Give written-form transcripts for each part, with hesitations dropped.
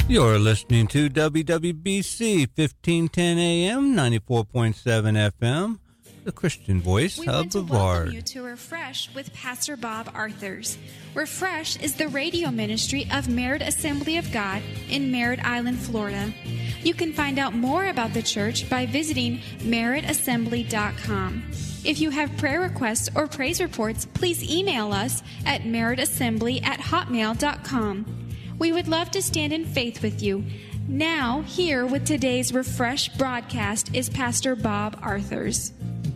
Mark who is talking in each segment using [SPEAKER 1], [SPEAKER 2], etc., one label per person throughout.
[SPEAKER 1] You're listening to WWBC 1510 AM, 94.7 FM, the Christian Voice of Brevard.
[SPEAKER 2] We want to welcome you to Refresh with Pastor Bob Arthurs. Refresh is the radio ministry of Merritt Assembly of God in Merritt Island, Florida. You can find out more about the church by visiting merrittassembly.com. If you have prayer requests or praise reports, please email us at merrittassembly@hotmail.com. We would love to stand in faith with you. Now, here with today's Refresh broadcast is Pastor Bob Arthurs.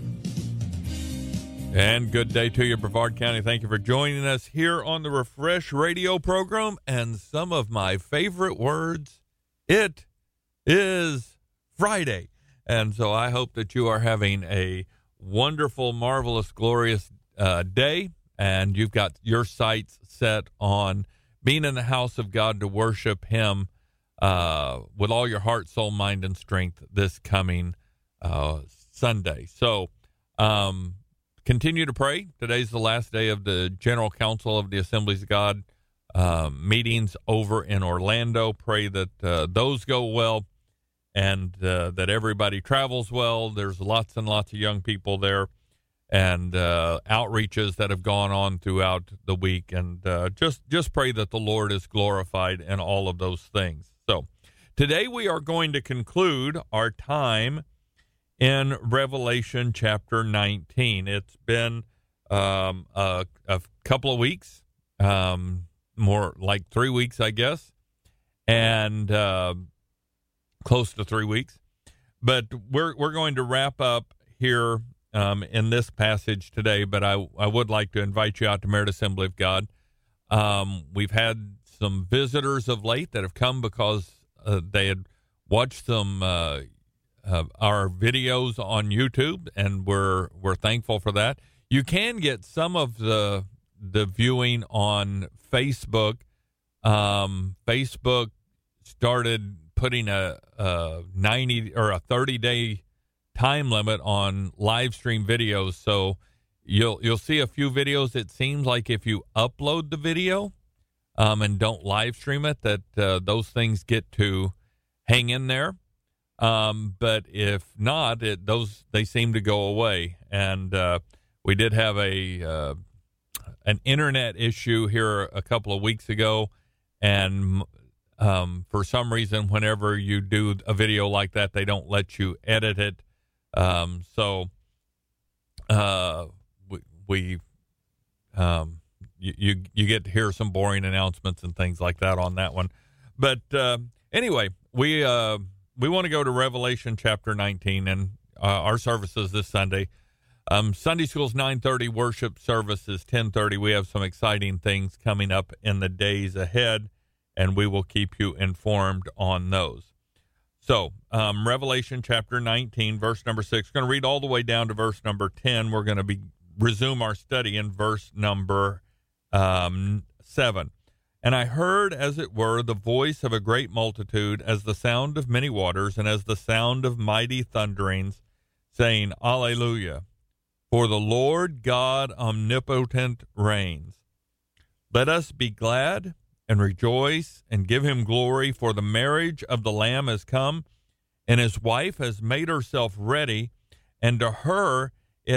[SPEAKER 3] And good day to you, Brevard County. Thank you for joining us here on the Refresh radio program. And some of my favorite words, it is Friday. And so I hope that you are having a wonderful, marvelous, glorious day. And you've got your sights set on being in the house of God to worship Him with all your heart, soul, mind, and strength this coming Sunday. So continue to pray. Today's the last day of the General Council of the Assemblies of God meetings over in Orlando. Pray that those go well and that everybody travels well. There's lots and lots of young people there, and outreaches that have gone on throughout the week. And just pray that the Lord is glorified in all of those things. So today we are going to conclude our time in Revelation chapter 19. It's been a couple of weeks, more like 3 weeks, I guess, and close to 3 weeks. But we're going to wrap up here in this passage today, but I would like to invite you out to Merritt Assembly of God. We've had some visitors of late that have come because they had watched some our videos on YouTube, and we're thankful for that. You can get some of the viewing on Facebook. Facebook started putting a 90 or a 30-day time limit on live stream videos, so you'll see a few videos. It seems like if you upload the video and don't live stream it, that those things get to hang in there. But if not, they seem to go away. And we did have an internet issue here a couple of weeks ago, and for some reason, whenever you do a video like that, they don't let you edit it. So you get to hear some boring announcements and things like that on that one. But anyway, we want to go to Revelation chapter 19 and our services this Sunday. Sunday school's 9:30, worship service is 10:30. We have some exciting things coming up in the days ahead, and we will keep you informed on those. So, Revelation chapter 19, verse number 6. We're going to read all the way down to verse number 10. We're going to resume our study in verse number 7. And I heard, as it were, the voice of a great multitude, as the sound of many waters, and as the sound of mighty thunderings, saying, Alleluia! For the Lord God omnipotent reigns. Let us be glad and rejoice and give him glory, for the marriage of the Lamb has come, and his wife has made herself ready, and to her it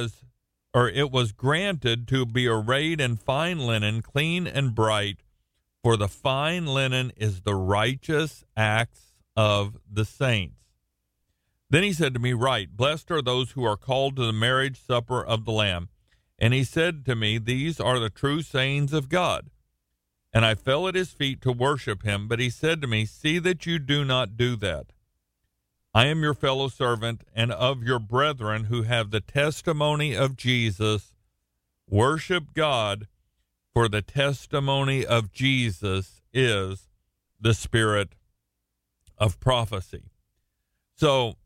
[SPEAKER 3] was granted to be arrayed in fine linen, clean and bright, for the fine linen is the righteous acts of the saints. Then he said to me, Write, blessed are those who are called to the marriage supper of the Lamb. And he said to me, These are the true sayings of God. And I fell at his feet to worship him, but he said to me, See that you do not do that. I am your fellow servant and of your brethren who have the testimony of Jesus. Worship God, for the testimony of Jesus is the spirit of prophecy. So,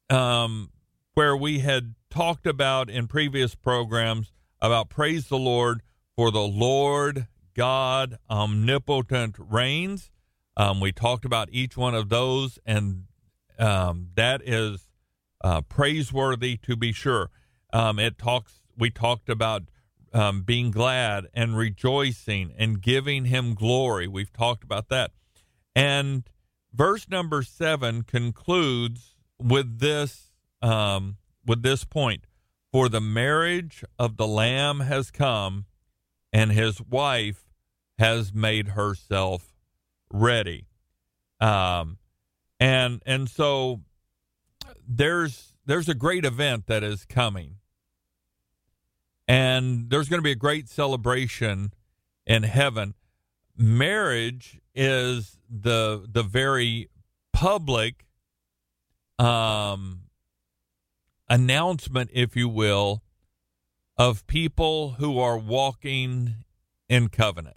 [SPEAKER 3] where we had talked about in previous programs about praise the Lord, for the Lord God omnipotent reigns. We talked about each one of those, and that is praiseworthy to be sure. We talked about being glad and rejoicing and giving him glory. We've talked about that. And verse number 7 concludes with this point: for the marriage of the Lamb has come, and his wife has made herself ready. And so there's a great event that is coming, and there's going to be a great celebration in heaven. Marriage is the very public announcement, if you will, of people who are walking in covenant.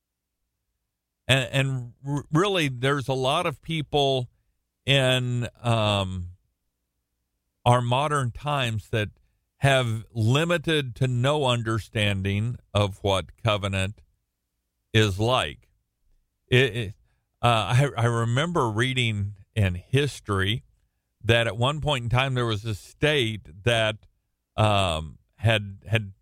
[SPEAKER 3] And really, there's a lot of people in our modern times that have limited to no understanding of what covenant is like. I remember reading in history that at one point in time there was a state that had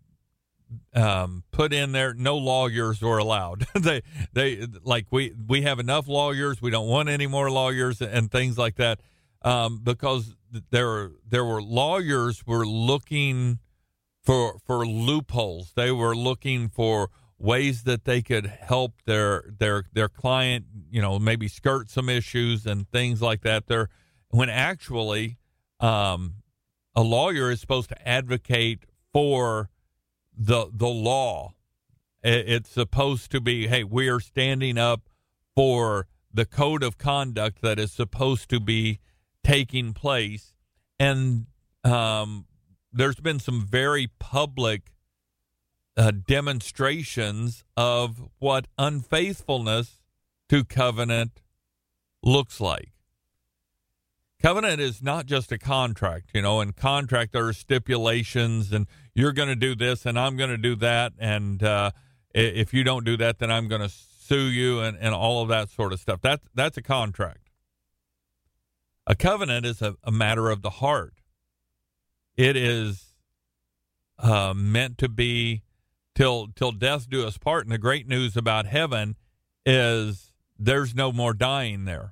[SPEAKER 3] put in there no lawyers were allowed. they like we have enough lawyers. We don't want any more lawyers and things like that, because there were lawyers were looking for loopholes. They were looking for ways that they could help their client, maybe skirt some issues and things like that. When actually a lawyer is supposed to advocate for the law. It's supposed to be, hey, we are standing up for the code of conduct that is supposed to be taking place. And there's been some very public demonstrations of what unfaithfulness to covenant looks like. Covenant is not just a contract. In contract there are stipulations, and you're going to do this and I'm going to do that, and if you don't do that, then I'm going to sue you, and all of that sort of stuff. That's a contract. A covenant is a matter of the heart. It is meant to be till death do us part. And the great news about heaven is there's no more dying there.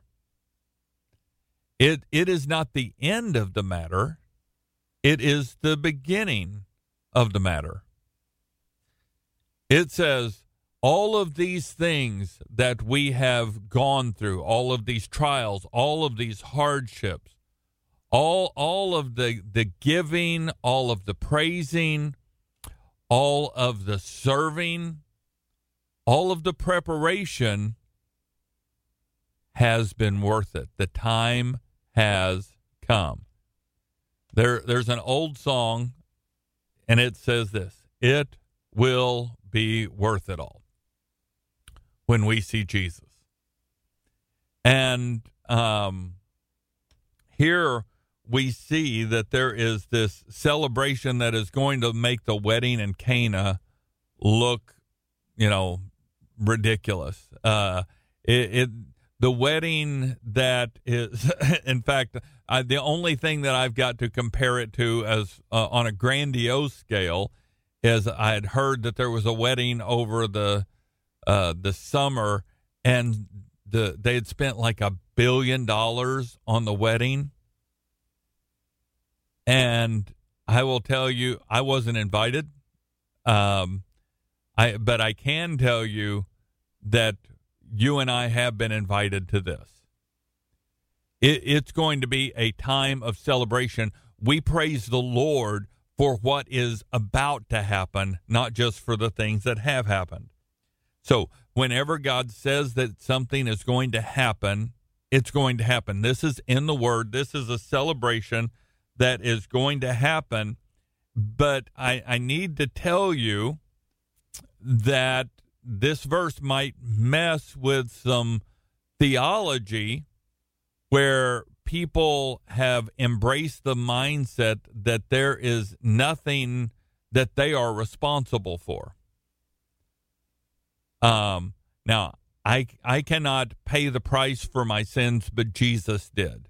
[SPEAKER 3] It is not the end of the matter. It is the beginning of the matter. It says all of these things that we have gone through, all of these trials, all of these hardships, all of the giving, all of the praising, all of the serving, all of the preparation has been worth it. The time has come. There's an old song, and it says this: it will be worth it all when we see Jesus. And here we see that there is this celebration that is going to make the wedding in Cana look, ridiculous. The wedding that is, in fact, the only thing that I've got to compare it to as on a grandiose scale is I had heard that there was a wedding over the summer, and they had spent like $1 billion on the wedding. And I will tell you, I wasn't invited. But I can tell you that you and I have been invited to this. It's going to be a time of celebration. We praise the Lord for what is about to happen, not just for the things that have happened. So whenever God says that something is going to happen, it's going to happen. This is in the Word. This is a celebration that is going to happen. But I need to tell you that this verse might mess with some theology where people have embraced the mindset that there is nothing that they are responsible for. Now, I cannot pay the price for my sins, but Jesus did.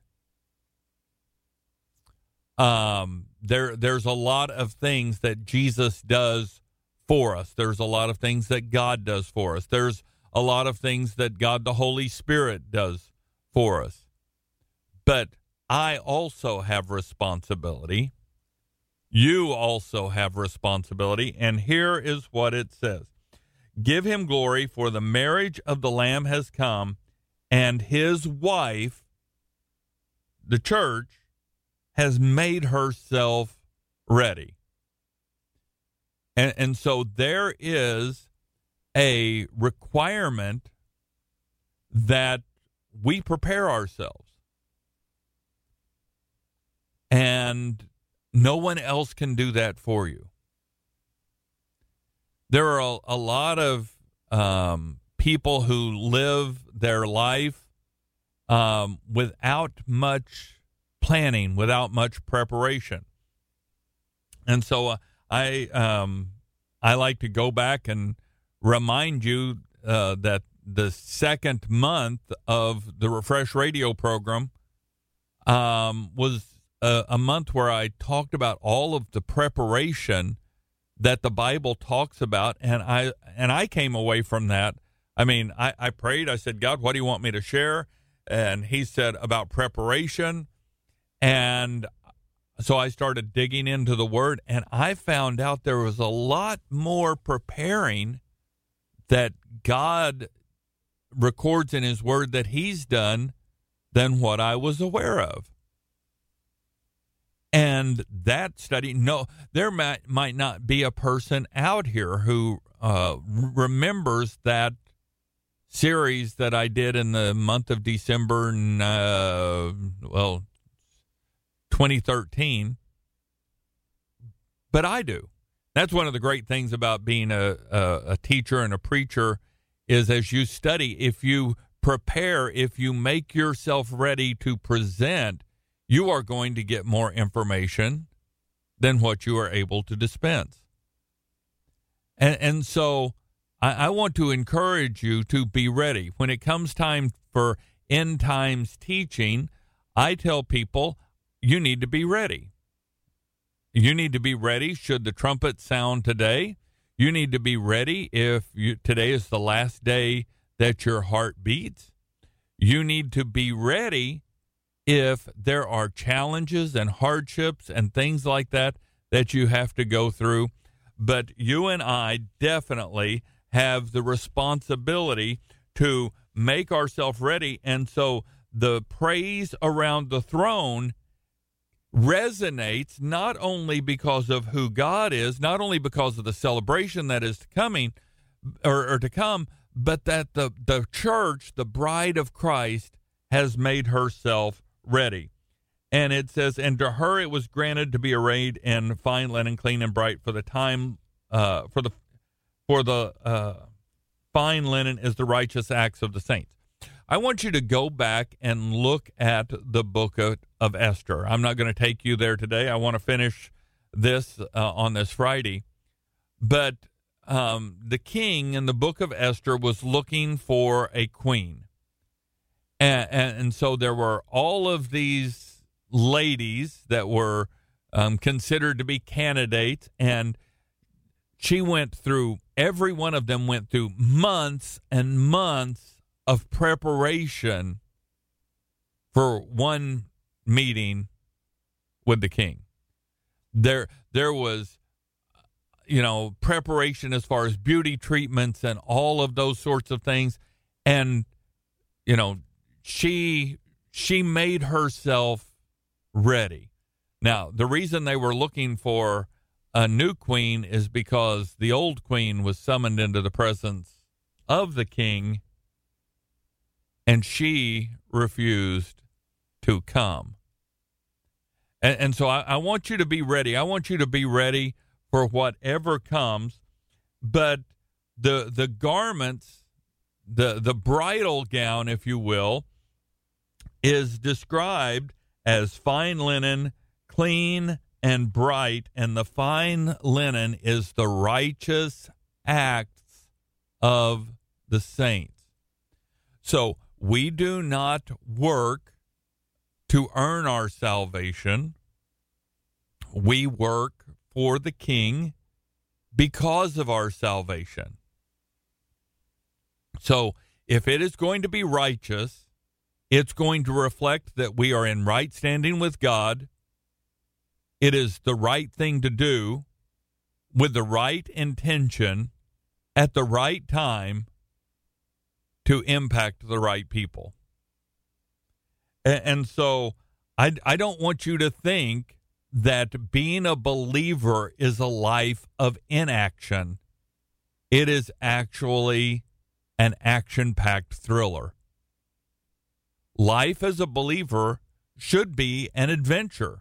[SPEAKER 3] There's a lot of things that Jesus does for us. There's a lot of things that God does for us. There's a lot of things that God the Holy Spirit does for us. But I also have responsibility. You also have responsibility. And here is what it says. Give him glory, for the marriage of the Lamb has come, and his wife, the church, has made herself ready. And so there is a requirement that we prepare ourselves. And no one else can do that for you. There are a lot of people who live their life without much planning, without much preparation. And so I like to go back and remind you that the second month of the Refresh Radio program was a month where I talked about all of the preparation that the Bible talks about, and I came away from that. I mean, I prayed. I said, God, what do you want me to share? And he said about preparation. And so I started digging into the Word, and I found out there was a lot more preparing that God records in his Word that he's done than what I was aware of. And that study, no, there might not be a person out here who remembers that series that I did in the month of December, 2013. But I do. That's one of the great things about being a teacher and a preacher is as you study, if you prepare, if you make yourself ready to present, you are going to get more information than what you are able to dispense. And so I want to encourage you to be ready. When it comes time for end times teaching, I tell people you need to be ready. You need to be ready should the trumpet sound today. You need to be ready if today is the last day that your heart beats. You need to be ready if there are challenges and hardships and things like that that you have to go through. But you and I definitely have the responsibility to make ourselves ready. And so the praise around the throne resonates not only because of who God is, not only because of the celebration that is coming or to come, but that the church, the bride of Christ, has made herself ready. And it says, and to her it was granted to be arrayed in fine linen, clean and bright, for the time for the fine linen is the righteous acts of the saints. I want you to go back and look at the book of Esther. I'm not going to take you there today. I want to finish this on this Friday. But the king in the book of Esther was looking for a queen. And so there were all of these ladies that were considered to be candidates, and she went through, every one of them went through months and months of preparation for one meeting with the king. There was, preparation as far as beauty treatments and all of those sorts of things. And, she made herself ready. Now, the reason they were looking for a new queen is because the old queen was summoned into the presence of the king, and she refused to come. And so I want you to be ready. I want you to be ready for whatever comes. But the garments, the bridal gown, if you will, is described as fine linen, clean and bright, and the fine linen is the righteous acts of the saints. So we do not work to earn our salvation. We work for the King because of our salvation. So if it is going to be righteous, it's going to reflect that we are in right standing with God. It is the right thing to do with the right intention at the right time to impact the right people. And so I don't want you to think that being a believer is a life of inaction. It is actually an action-packed thriller. Life as a believer should be an adventure.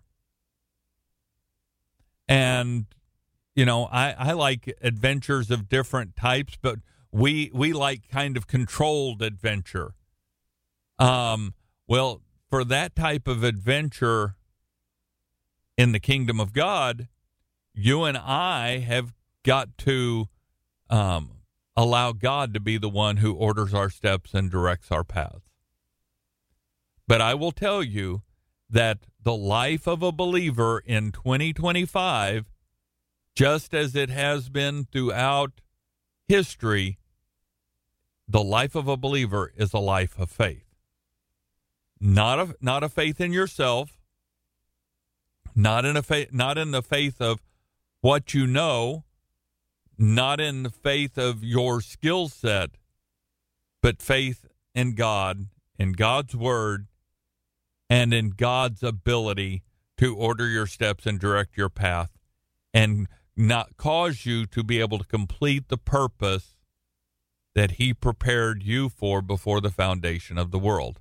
[SPEAKER 3] And, you know, I like adventures of different types, but we like kind of controlled adventure. Well, for that type of adventure in the kingdom of God, you and I have got to allow God to be the one who orders our steps and directs our paths. But I will tell you that the life of a believer in 2025, just as it has been throughout history, the life of a believer is a life of faith. Not a faith in yourself, not in the faith of what you know, not in the faith of your skill set, but faith in God, in God's word, and in God's ability to order your steps and direct your path and not cause you to be able to complete the purpose that he prepared you for before the foundation of the world.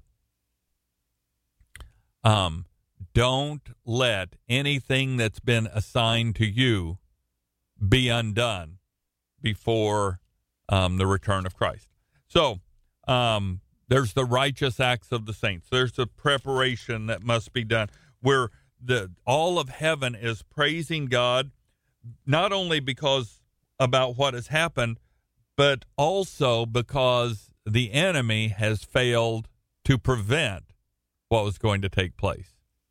[SPEAKER 3] Don't let anything that's been assigned to you be undone before the return of Christ. So there's the righteous acts of the saints. There's the preparation that must be done where all of heaven is praising God, not only because about what has happened, but also because the enemy has failed to prevent what was going to take place.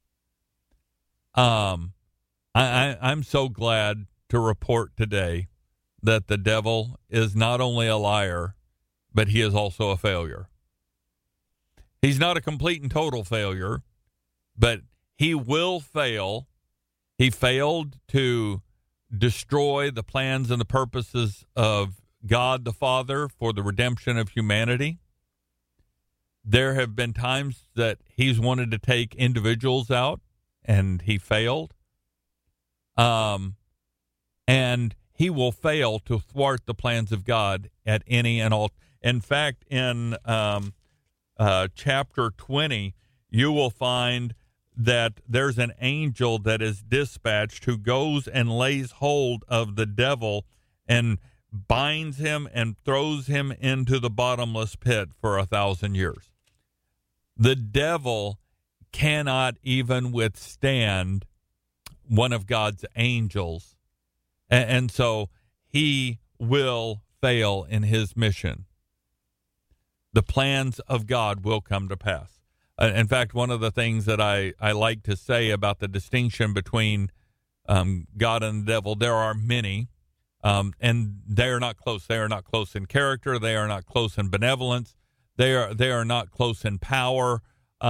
[SPEAKER 3] I'm so glad to report today that the devil is not only a liar, but he is also a failure. He's not a complete and total failure, but he will fail. He failed to destroy the plans and the purposes of God the Father for the redemption of humanity. There have been times that he's wanted to take individuals out, and he failed. And he will fail to thwart the plans of God at any and all. In fact, in chapter 20, you will find that there's an angel that is dispatched who goes and lays hold of the devil and binds him and throws him into the bottomless pit for 1,000 years. The devil cannot even withstand one of God's angels, and so he will fail in his mission. The plans of God will come to pass. In fact, one of the things that I like to say about the distinction between God and the devil, there are many, and they are not close. They are not close in character. They are not close in benevolence. They are not close in power.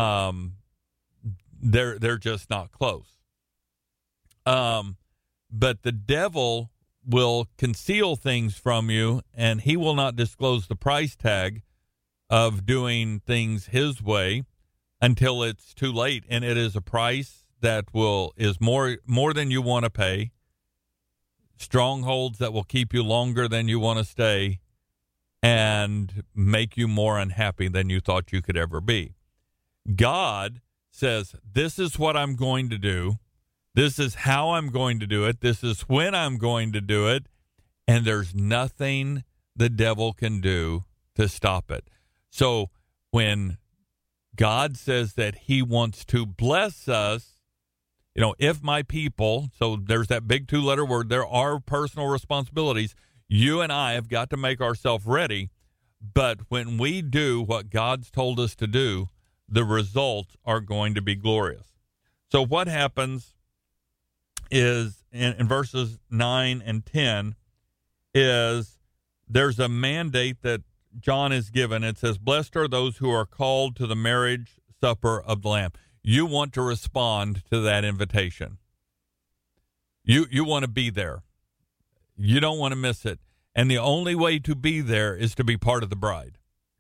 [SPEAKER 3] They're just not close. But the devil will conceal things from you, and he will not disclose the price tag of doing things his way until it's too late, and it is a price that is more than you want to pay. Strongholds that will keep you longer than you want to stay, and make you more unhappy than you thought you could ever be. God says, this is what I'm going to do. This is how I'm going to do it. This is when I'm going to do it. And there's nothing the devil can do to stop it. So when God says that he wants to bless us, you know, if my people, so there's that big 2-letter word, there are personal responsibilities. You and I have got to make ourselves ready. But when we do what God's told us to do, the results are going to be glorious. So what happens is in verses 9 and 10 is there's a mandate that John is given. It says, "Blessed are those who are called to the marriage supper of the Lamb." You want to respond to that invitation. You want to be there. You don't want to miss it. And the only way to be there is to be part of the bride.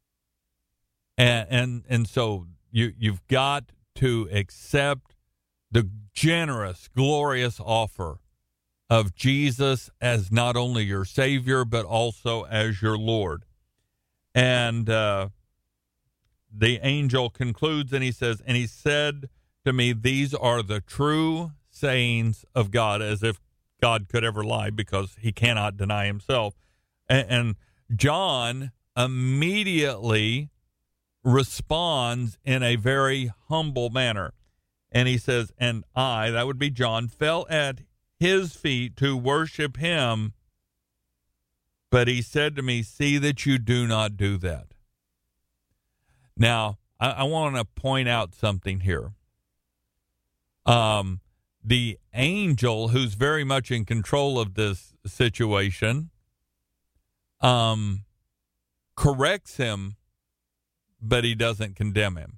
[SPEAKER 3] And so you've got to accept the generous, glorious offer of Jesus as not only your Savior, but also as your Lord. And the angel concludes, and he says, "And he said to me, these are the true sayings of God," as if God could ever lie, because he cannot deny himself. And John immediately responds in a very humble manner. And he says, "And I," that would be John, "fell at his feet to worship him. But he said to me, see that you do not do that." Now, I want to point out something here. The angel, who's very much in control of this situation, corrects him, but he doesn't condemn him.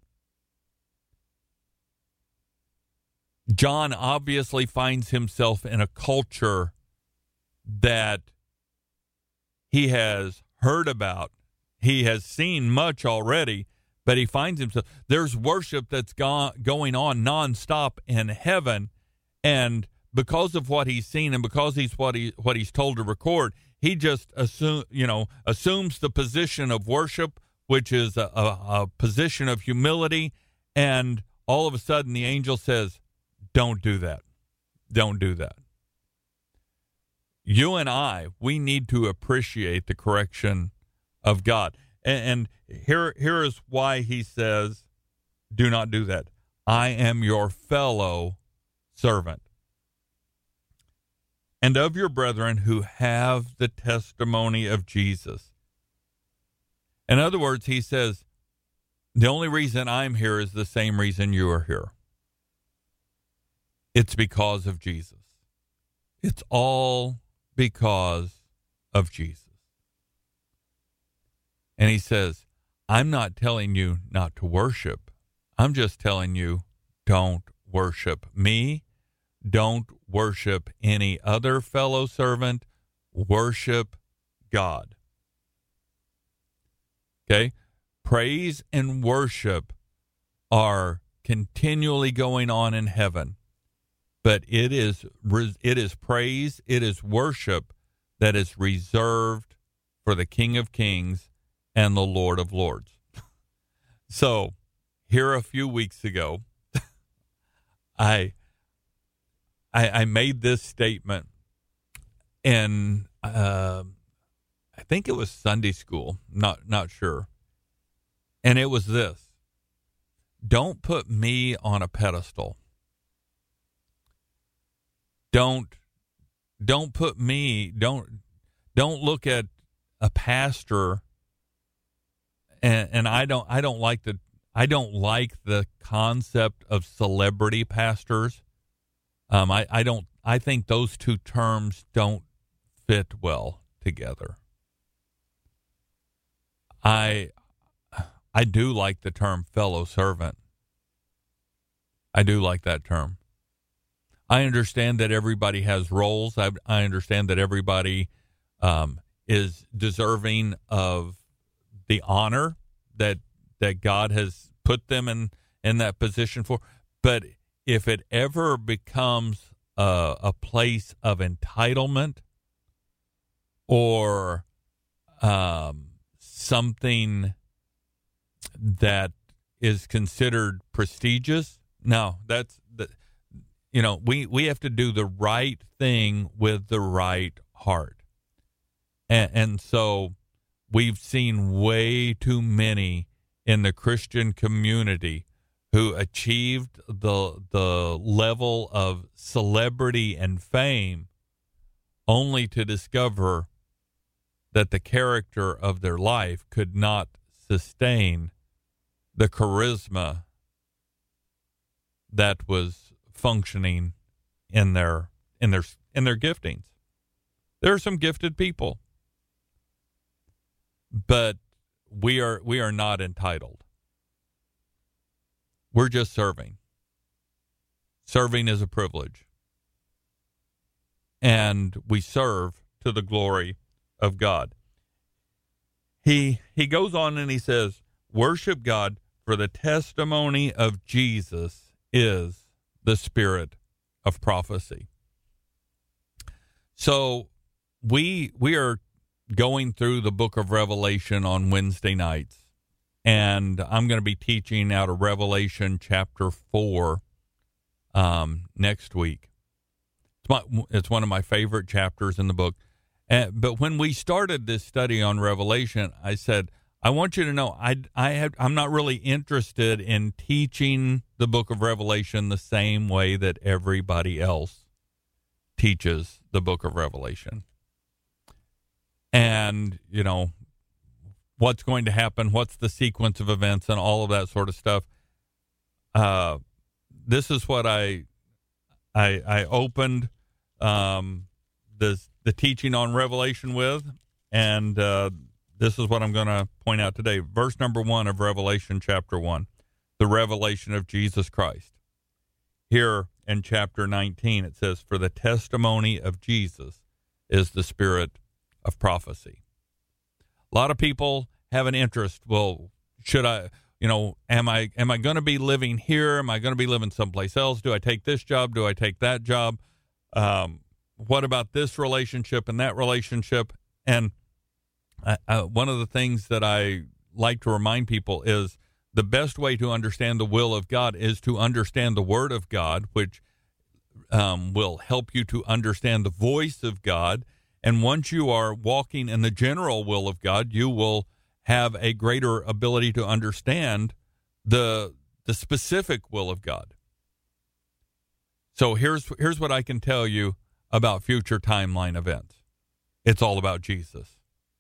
[SPEAKER 3] John obviously finds himself in a culture that he has heard about. He has seen much already, but he finds himself, there's worship that's going on nonstop in heaven, and because of what he's seen and because what he's told to record, he just assumes the position of worship, which is a position of humility, and all of a sudden the angel says, "Don't do that. Don't do that." You and we need to appreciate the correction of God. And here is why he says, "Do not do that. I am your fellow servant, and of your brethren who have the testimony of Jesus." In other words, he says, the only reason I'm here is the same reason you are here. It's because of Jesus. It's all because of Jesus. And he says, I'm not telling you not to worship. I'm just telling you, don't worship me. Don't worship any other fellow servant. Worship God. Okay? Praise and worship are continually going on in heaven. But it is praise, it is worship that is reserved for the King of Kings and the Lord of Lords. So, here a few weeks ago, I made this statement in I think it was Sunday school, not sure. And it was this: don't put me on a pedestal. Don't put me, don't look at a pastor, and I don't like the concept of celebrity pastors. I think those two terms don't fit well together. I do like the term fellow servant. I do like that term. I understand that everybody has roles. I understand that everybody is deserving of the honor that God has put them in that position for. But if it ever becomes a place of entitlement or something that is considered prestigious, no, we have to do the right thing with the right heart. And so we've seen way too many in the Christian community who achieved the level of celebrity and fame only to discover that the character of their life could not sustain the charisma that was functioning in their giftings. There are some gifted people, but we are not entitled. We're just serving. Serving is a privilege. And we serve to the glory of God. He goes on and he says, worship God, for the testimony of Jesus is the spirit of prophecy. So we are going through the book of Revelation on Wednesday nights, and I'm going to be teaching out of Revelation chapter 4 next week. It's one of my favorite chapters in the book. But when we started this study on Revelation, I said, I want you to know I'm not really interested in teaching the book of Revelation the same way that everybody else teaches the book of Revelation. And, you know, what's going to happen, what's the sequence of events and all of that sort of stuff. This is what I opened the teaching on Revelation with, and this is what I'm going to point out today. Verse number 1 of Revelation chapter 1, the revelation of Jesus Christ. Here in chapter 19, it says, for the testimony of Jesus is the spirit of prophecy. A lot of people have an interest. Well, should I, am I going to be living here? Am I going to be living someplace else? Do I take this job? Do I take that job? What about this relationship and that relationship? And one of the things that I like to remind people is the best way to understand the will of God is to understand the Word of God, which will help you to understand the voice of God. And once you are walking in the general will of God, you will have a greater ability to understand the specific will of God. So here's what I can tell you about future timeline events. It's all about Jesus.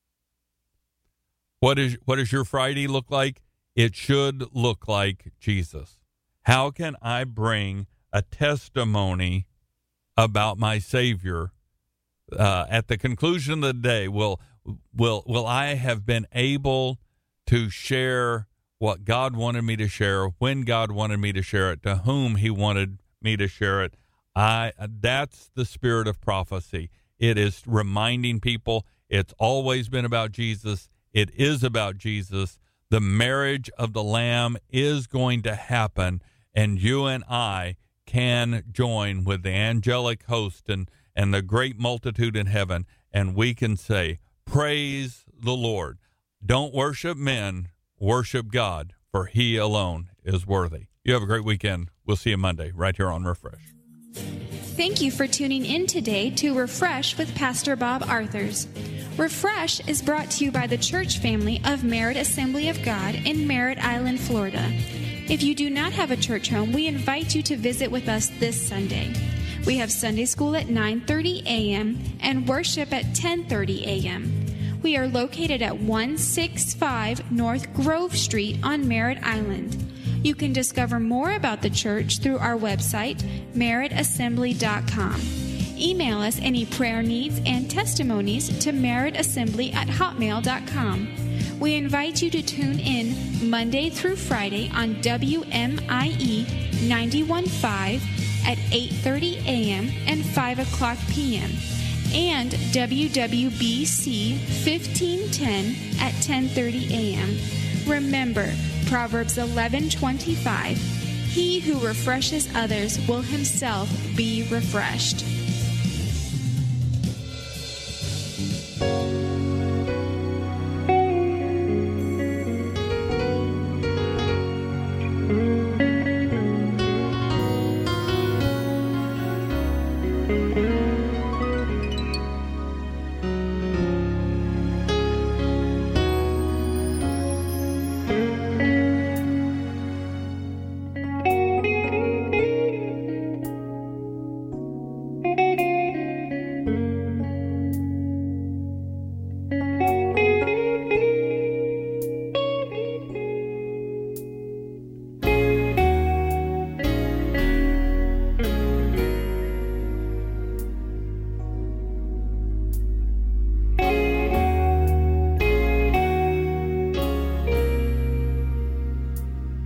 [SPEAKER 3] What does your Friday look like? It should look like Jesus. How can I bring a testimony about my Savior at the conclusion of the day? Will I have been able to share what God wanted me to share, when God wanted me to share it, to whom He wanted me to share it? That's the spirit of prophecy. It is reminding people it's always been about Jesus. It is about Jesus. The marriage of the Lamb is going to happen, and you and I can join with the angelic host and the great multitude in heaven, and we can say, praise the Lord. Don't worship men, worship God, for He alone is worthy. You have a great weekend. We'll see you Monday right here on Refresh.
[SPEAKER 2] Thank you for tuning in today to Refresh with Pastor Bob Arthurs. Refresh is brought to you by the church family of Merritt Assembly of God in Merritt Island, Florida. If you do not have a church home, we invite you to visit with us this Sunday. We have Sunday school at 9:30 a.m. and worship at 10:30 a.m. We are located at 165 North Grove Street on Merritt Island. You can discover more about the church through our website, merrittassembly.com. Email us any prayer needs and testimonies to merrittassembly@hotmail.com. We invite you to tune in Monday through Friday on WMIE 91.5 at 8:30 a.m. and 5 o'clock p.m. and WWBC 1510 at 10:30 a.m. Remember, Proverbs 11:25, he who refreshes others will himself be refreshed.